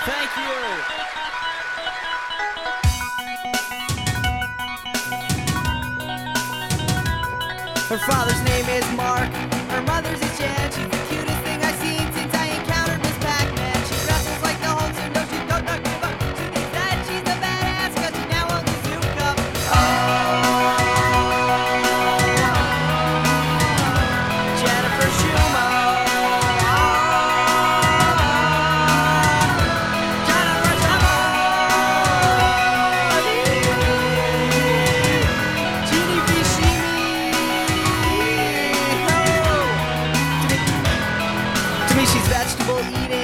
Thank you. Her father's name is Mark. Her mother's is Jan. She's the cutest thing I've seen since I encountered Miss Pac-Man. She wrestles like the Hulk, so no, she don't give up. She thinks that she's a badass 'cause she now owns a Zoo Cup. Jennifer Schumer. Jennifer Schumer. Jeannie Bishimi. To me, she's vegetable eating.